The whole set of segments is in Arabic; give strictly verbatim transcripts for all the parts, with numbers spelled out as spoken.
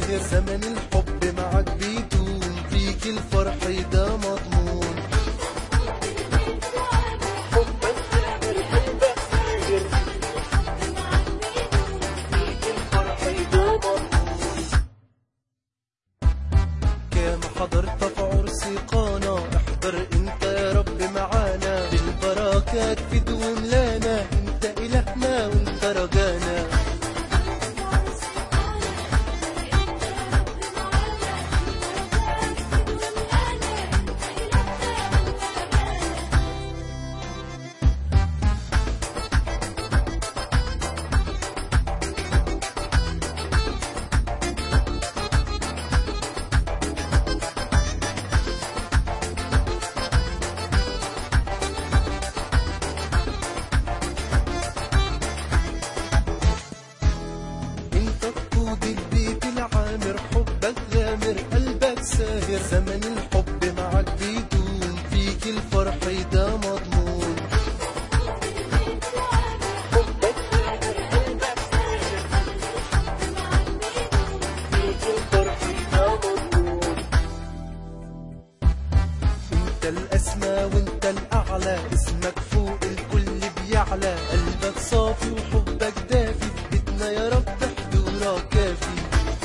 ساهر، زمن الحب معك بيدوم، فيك الفرح ده مضمون. حبك ساهر قلبك ساهر، فيك الفرح ده مضمون. كام حضرت في عرس قانا، احضر انت يا رب معانا، بالبركات في دوم لنا، انت الهنا وانت رجانا. حبك غامر قلبك ساهر، زمن الحب معك بيدوم، فيك الفرح ده مضمون. حبك غامر قلبك ساهر، فيك الفرح ده مضمون. انت الاسمى وانت الاعلى، اسمك فوق الكل بيعلى، قلبك صافي وحبك دافي، في بيتنا يا رب حضورك كافي.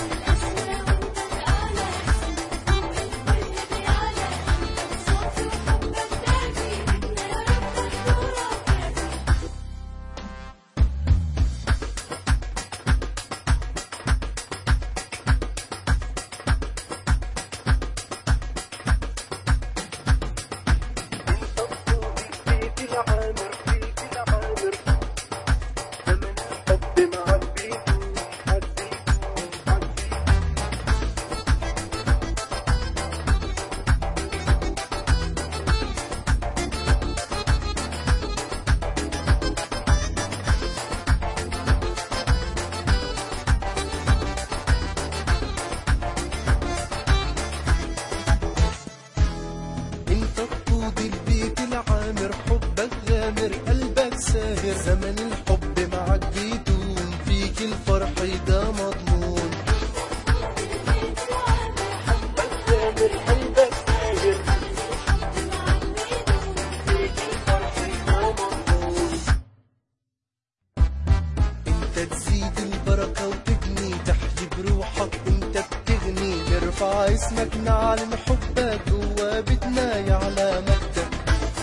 حبك غامر قلبك ساهر، زمن الحب معك بيدوم، فيك الفرح ده مضمون. حبك غامر قلبك ساهر، فيك الفرح ده مضمون. انت تزيد البركة وتجني، تحيي بروحك انت بتغني، نرفع اسمك نعلن حبك جوا بيتنا يعلى مجدك.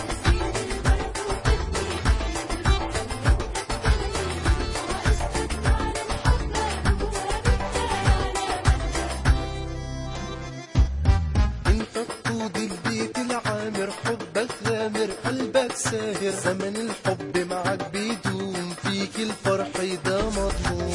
حبك غامر قلبك ساهر، زمن الحب معك بيدوم، فيك الفرح ده مضمون.